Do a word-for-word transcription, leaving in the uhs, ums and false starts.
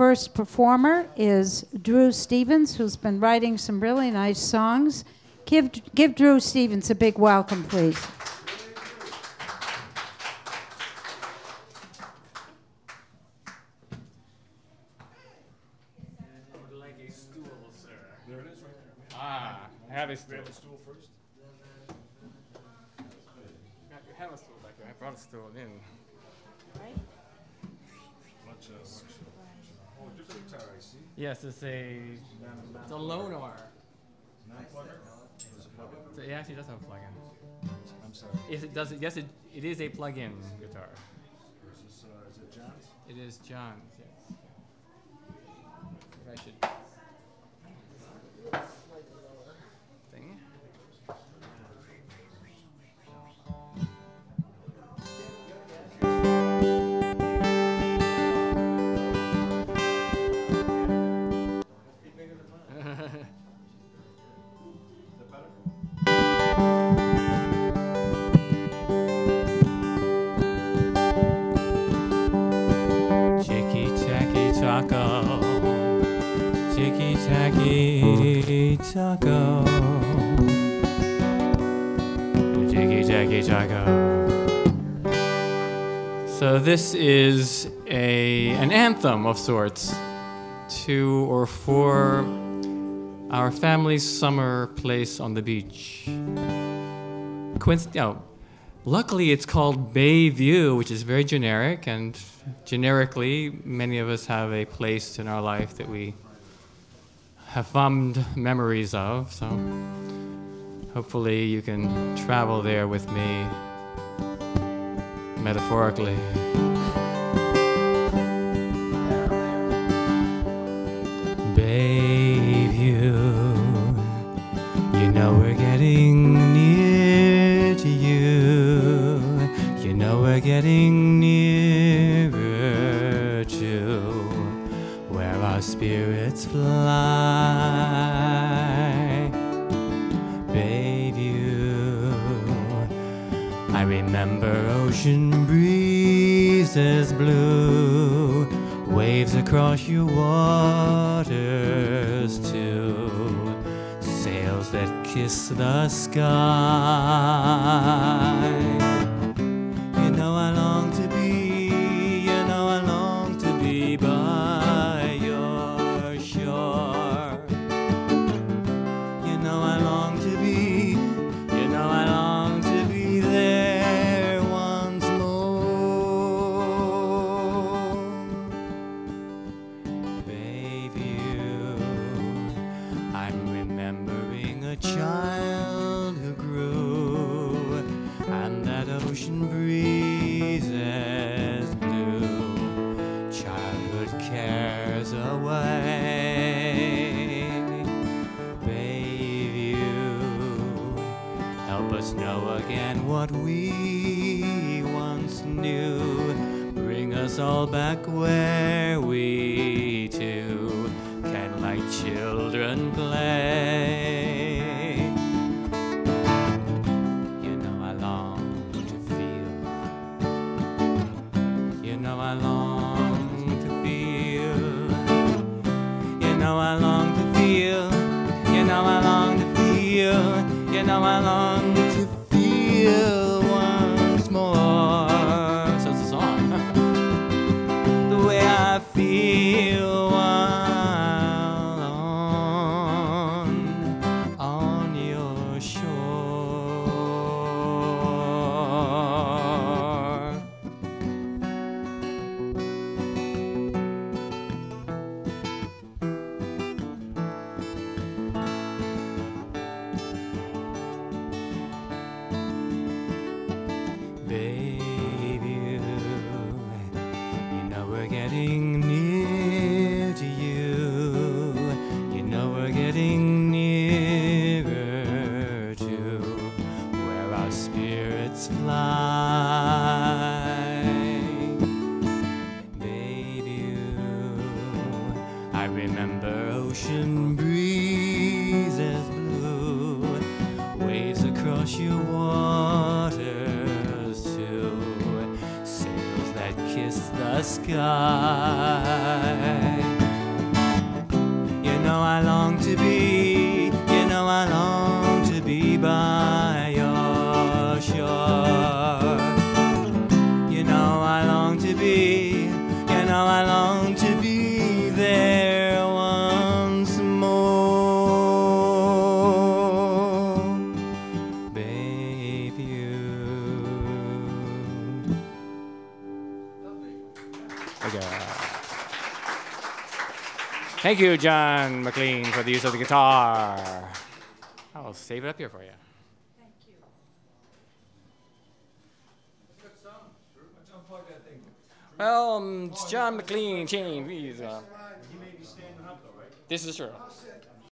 first performer is Drew Stevens, who's been writing some really nice songs. Give, give Drew Stevens a big welcome, please. I have a stool. Grab the stool first. You have a stool back there. I brought a stool in. Right. Much, uh, much. Oh, different guitar, I see. Yes, it's a. It's a Lonar. Non-plugger? Does it plug in? It actually does have a plug-in. I'm sorry. Yes, it does. Yes, it, it is a plug-in guitar. Is this, uh, is it John's? It is John's. Yes. If I should. Thing. Taco, ticky tacky taco, ticky tacky taco. So this is a an anthem of sorts to or for our family's summer place on the beach. Coinc- no, luckily it's called Bayview, which is very generic, and generically, many of us have a place in our life that we have fond memories of, so hopefully you can travel there with me, metaphorically. Bayview, you know we're getting near to you, you know we're getting near where our spirits fly. Bayview, I remember ocean breezes blue, waves across your waters too, sails that kiss the sky. You know I long to be, you know I long to be by your shore. You know I long to be, you know I long to be there once more. Bayview, I'm remembering a child who grew, and that ocean breezes blew childhood cares away. Bayview, help us know again what we once knew. Bring us all back where we too can like children play. You know I long to feel, you know I long to feel, you know I long to feel, you know I long to feel, you know I long to feel once more. So it's a song. The way I feel while on, on your shore. Bayview, you know we're getting near to you, you know we're getting nearer to where our spirits fly. Bayview, I remember ocean breezes blue, waves across your waters too, sails that kiss the sky. to be, you know I long to be by your shore. You know I long to be, you know I long to be there once more, babe, you. Okay. Thank you, John McLean, for the use of the guitar. I'll save it up here for you. Thank you. Good song. Let's unplug that thing. Well, um, it's John McLean, Chain, please. Uh, He may be standing up though, right? this is true. I'll sit.